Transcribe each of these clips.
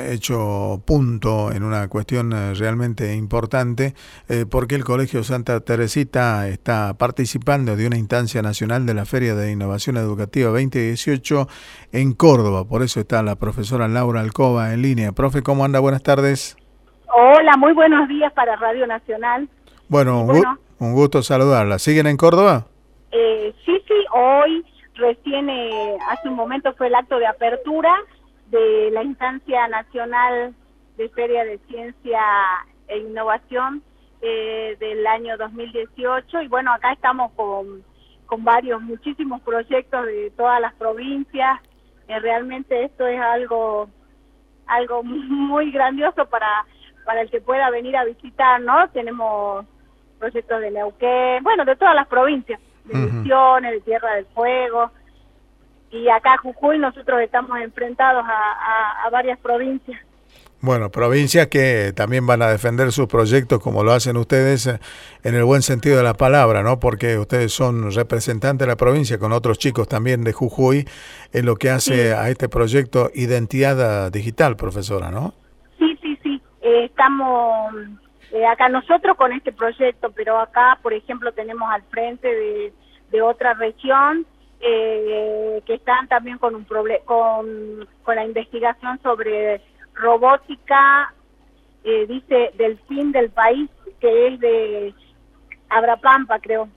hecho punto en una cuestión realmente importante, porque el Colegio Santa Teresita está participando de una instancia nacional de la Feria de Innovación Educativa 2018 en Córdoba. Por eso está la profesora Laura Alcoba en línea. Profe, ¿cómo anda? Buenas tardes. Hola, muy buenos días para Radio Nacional. Bueno, un gusto saludarla. ¿Siguen en Córdoba? Sí, hoy recién, hace un momento fue el acto de apertura de la instancia nacional de Feria de Ciencia e Innovación del año 2018, y bueno, acá estamos con muchísimos proyectos de todas las provincias. Realmente esto es algo muy grandioso para el que pueda venir a visitar, ¿no? Tenemos proyectos de Neuquén, bueno, de todas las provincias, de Misiones, de Tierra del Fuego, y acá en Jujuy nosotros estamos enfrentados a varias provincias. Bueno, provincias que también van a defender sus proyectos como lo hacen ustedes en el buen sentido de la palabra, ¿no? Porque ustedes son representantes de la provincia con otros chicos también de Jujuy en lo que hace a este proyecto Identidad Digital, profesora, ¿no? Sí. Estamos acá nosotros con este proyecto, pero acá, por ejemplo, tenemos al frente de otra región que están también con con la investigación sobre robótica, dice del fin del país, que es de Abrapampa, creo.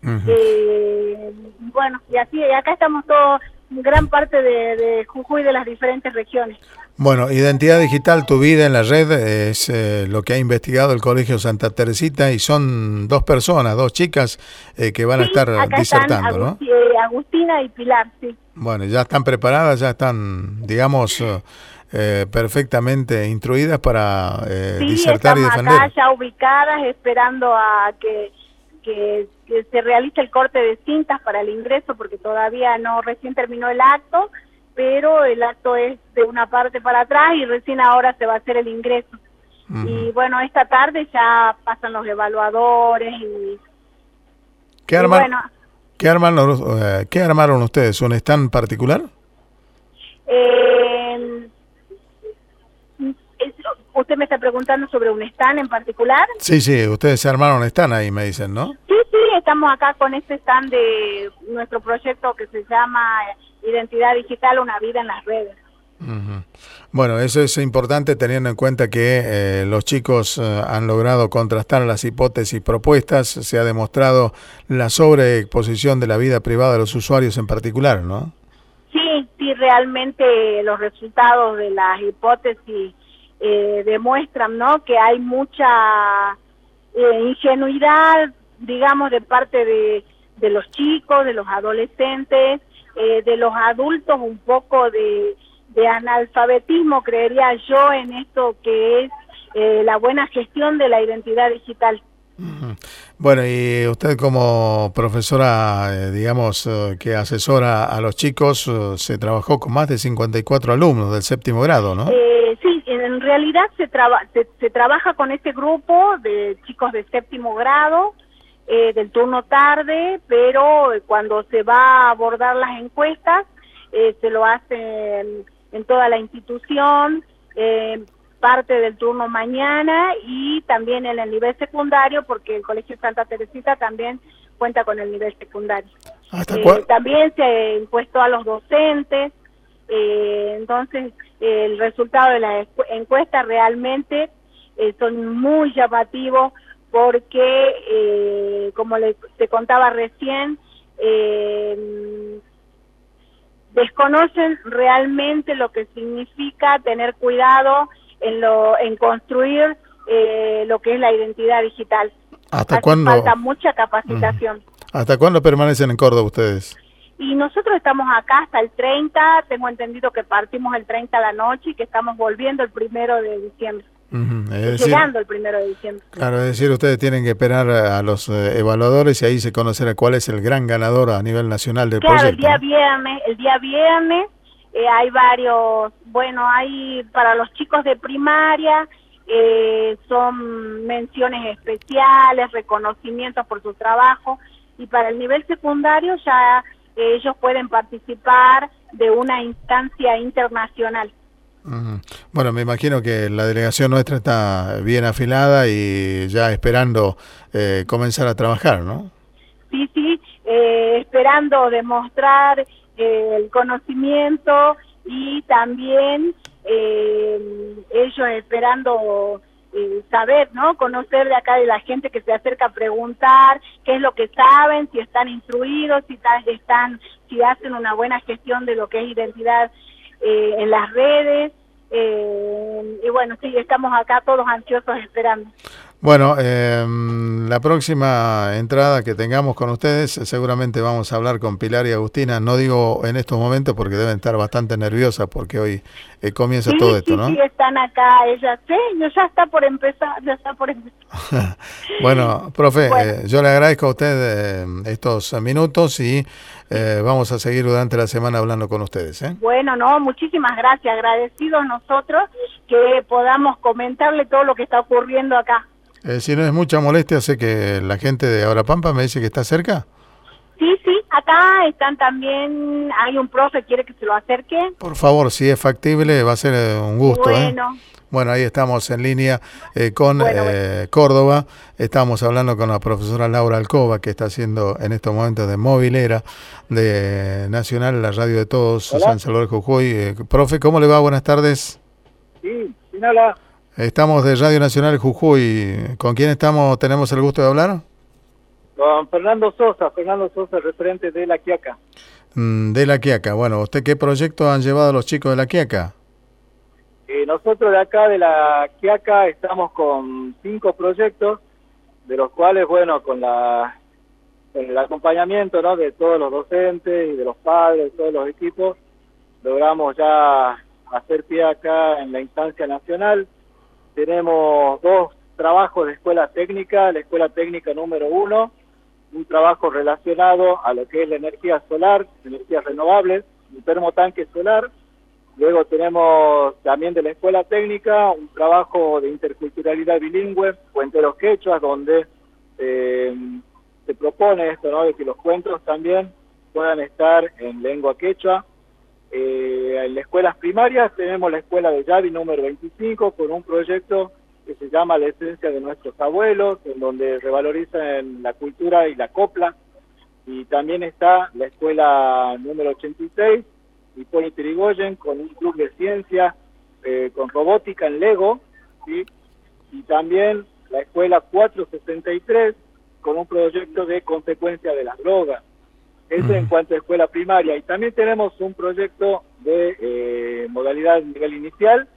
Bueno, y así, acá estamos todos, gran parte de Jujuy, de las diferentes regiones. Bueno, Identidad Digital, tu vida en la red, es lo que ha investigado el Colegio Santa Teresita, y son dos chicas que van a estar disertando, ¿no? Agustina y Pilar, sí. Bueno, ya están preparadas, ya están, digamos, perfectamente instruidas para disertar y defender. Acá ya ubicadas, esperando a que se realice el corte de cintas para el ingreso, porque todavía no, recién terminó el acto, pero el acto es de una parte para atrás y recién ahora se va a hacer el ingreso. Y bueno, esta tarde ya pasan los evaluadores y... ¿Qué armaron ustedes? ¿Un stand particular? ¿Usted me está preguntando sobre un stand en particular? Sí, ustedes se armaron stand ahí, me dicen, ¿no? Sí, estamos acá con este stand de nuestro proyecto que se llama Identidad Digital, una vida en las redes. Bueno, eso es importante teniendo en cuenta que los chicos han logrado contrastar las hipótesis propuestas. Se ha demostrado la sobreexposición de la vida privada de los usuarios en particular, ¿no? Sí, realmente los resultados de las hipótesis demuestran, ¿no?, que hay mucha ingenuidad, digamos, de parte de los chicos, de los adolescentes, de los adultos, un poco de analfabetismo, creería yo, en esto que es la buena gestión de la identidad digital. Bueno, y usted como profesora, digamos, que asesora a los chicos, se trabajó con más de 54 alumnos del séptimo grado, ¿no? Sí, en realidad se trabaja con este grupo de chicos de séptimo grado, del turno tarde, pero cuando se va a abordar las encuestas, se lo hace en toda la institución, parte del turno mañana y también en el nivel secundario, porque el Colegio Santa Teresita también cuenta con el nivel secundario. También se encuestó a los docentes, entonces el resultado de la encuesta realmente son muy llamativos, porque como te contaba recién, desconocen realmente lo que significa tener cuidado en construir lo que es la identidad digital. ¿Hasta cuándo? Falta mucha capacitación. ¿Hasta cuándo permanecen en Córdoba ustedes? Y nosotros estamos acá hasta el 30, tengo entendido que partimos el 30 a la noche y que estamos volviendo el 1 de diciembre. Llegando el 1 de diciembre. Claro, es decir, ustedes tienen que esperar a los evaluadores y ahí se conocerá cuál es el gran ganador a nivel nacional del proyecto. El día viernes hay varios, hay para los chicos de primaria, son menciones especiales, reconocimientos por su trabajo, y para el nivel secundario ya ellos pueden participar de una instancia internacional. Ujú. Bueno, me imagino que la delegación nuestra está bien afilada y ya esperando comenzar a trabajar, ¿no? Sí, sí, esperando demostrar el conocimiento y también ellos esperando saber, ¿no? Conocer de acá de la gente que se acerca a preguntar qué es lo que saben, si están instruidos, si hacen una buena gestión de lo que es identidad en las redes. Y bueno, sí, estamos acá todos ansiosos esperando. Bueno, la próxima entrada que tengamos con ustedes, seguramente vamos a hablar con Pilar y Agustina. No digo en estos momentos porque deben estar bastante nerviosas porque hoy comienza Sí, todo esto, sí, sí, ¿no? están acá, ellas, sí, ya está por empezar, ya está por empezar. Bueno, profe, Bueno, yo le agradezco a usted estos minutos y vamos a seguir durante la semana hablando con ustedes, ¿eh? bueno, no, muchísimas gracias, agradecidos nosotros que podamos comentarle todo lo que está ocurriendo acá. Si no es mucha molestia, sé que la gente de Abrapampa me dice que está cerca. Sí, sí, acá están también, hay un profe, quiere que se lo acerque. Por favor, si es factible, va a ser un gusto, ¿eh? Bueno, Bueno, ahí estamos en línea con bueno. Córdoba. Estamos hablando con la profesora Laura Alcoba, que está haciendo en estos momentos de movilera de Nacional, la radio de todos, Hola. San Salvador de Jujuy. Profe, ¿cómo le va? Buenas tardes. Sí, ¿quién habla? Estamos de Radio Nacional Jujuy. ¿Con quién estamos? ¿Tenemos el gusto de hablar? Con Fernando Sosa, referente de La Quiaca. De La Quiaca. Bueno, ¿usted qué proyecto han llevado los chicos de La Quiaca? Nosotros de acá de La Quiaca estamos con 5 proyectos, de los cuales, bueno, con el acompañamiento, ¿no?, de todos los docentes y de los padres, de todos los equipos, logramos ya hacer pie acá en la instancia nacional. Tenemos 2 trabajos de escuela técnica, la escuela técnica número 1, un trabajo relacionado a lo que es la energía solar, energías renovables, un termotanque solar. Luego tenemos también de la escuela técnica un trabajo de interculturalidad bilingüe, cuenteros quechuas, donde se propone esto, ¿no?, de que los cuentos también puedan estar en lengua quechua. En las escuelas primarias tenemos la escuela de Yavi número 25 con un proyecto que se llama La esencia de nuestros abuelos, en donde revalorizan la cultura y la copla. Y también está la escuela número 86, Hipólito Yrigoyen, con un club de ciencia, con robótica en Lego, ¿sí? Y también la escuela 463, con un proyecto de consecuencia de las drogas. Eso en cuanto a escuela primaria. Y también tenemos un proyecto de modalidad nivel inicial,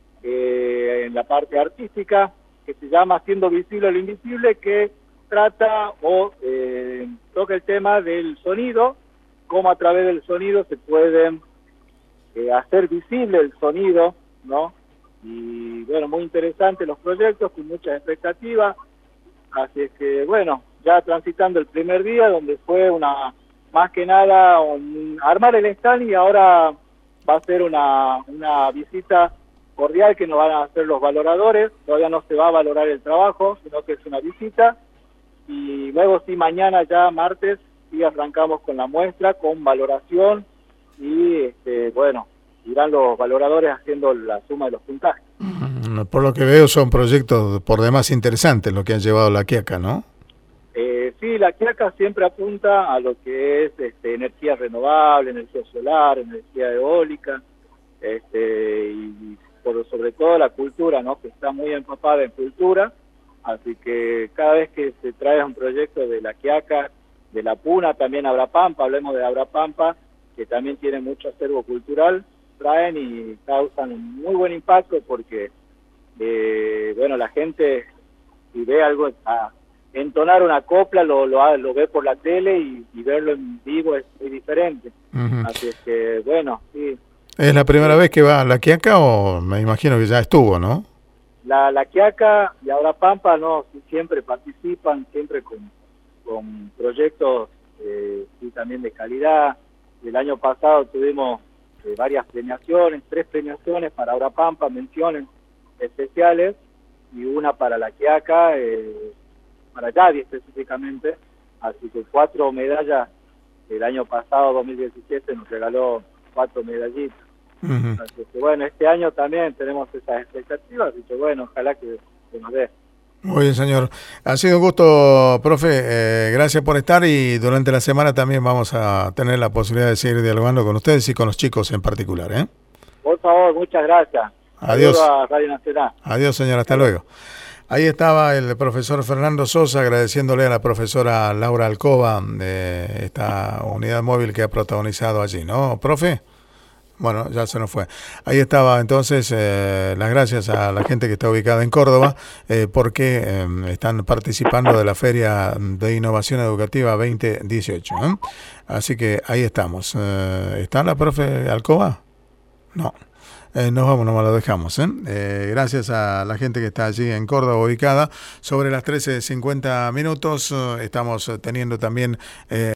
en la parte artística, que se llama Haciendo Visible lo Invisible, que trata o toca el tema del sonido, cómo a través del sonido se pueden hacer visible el sonido, ¿no? Y bueno, muy interesante los proyectos, con muchas expectativas. Así es que bueno, ya transitando el primer día, donde fue más que nada armar el stand, y ahora va a ser una visita cordial que nos van a hacer los valoradores. Todavía no se va a valorar el trabajo, sino que es una visita. Y luego sí, mañana ya martes, sí arrancamos con la muestra, con valoración, y bueno, irán los valoradores haciendo la suma de los puntajes. Por lo que veo son proyectos por demás interesantes lo que han llevado La Quiaca, ¿no? Sí, La Quiaca siempre apunta a lo que es energía renovable, energía solar, energía eólica, y sobre todo la cultura, ¿no?, que está muy empapada en cultura. Así que cada vez que se trae un proyecto de La Quiaca, de La Puna, también Abrapampa, hablemos de Abrapampa, que también tiene mucho acervo cultural, traen y causan un muy buen impacto, porque bueno, la gente, si ve algo, entonar una copla, lo ve por la tele, y verlo en vivo es muy diferente. Así es que bueno, sí. ¿Es la primera vez que va a La Quiaca o me imagino que ya estuvo, no? La Quiaca y Abrapampa no, siempre participan, siempre con proyectos sí, también de calidad. El año pasado tuvimos varias premiaciones, 3 premiaciones para Abrapampa, menciones especiales, y una para La Quiaca, para Yavi específicamente. Así que 4 medallas. El año pasado, 2017, nos regaló 4 medallitas. Ujú. Así que bueno, este año también tenemos esas expectativas, así que bueno, ojalá que nos dé. Muy bien, señor. Ha sido un gusto, profe. Gracias por estar y durante la semana también vamos a tener la posibilidad de seguir dialogando con ustedes y con los chicos en particular, ¿eh? Por favor, muchas gracias. Adiós. Saludos a Radio Nacional. Adiós, señor. Hasta luego. Ahí estaba el profesor Fernando Sosa agradeciéndole a la profesora Laura Alcoba de esta unidad móvil que ha protagonizado allí, ¿no, profe? Bueno, ya se nos fue. Ahí estaba entonces las gracias a la gente que está ubicada en Córdoba porque están participando de la Feria de Innovación Educativa 2018. Así que ahí estamos. ¿Está la profe Alcoba? No. Nos vamos, nomás lo dejamos. Gracias a la gente que está allí en Córdoba ubicada. Sobre las 13:50 estamos teniendo también...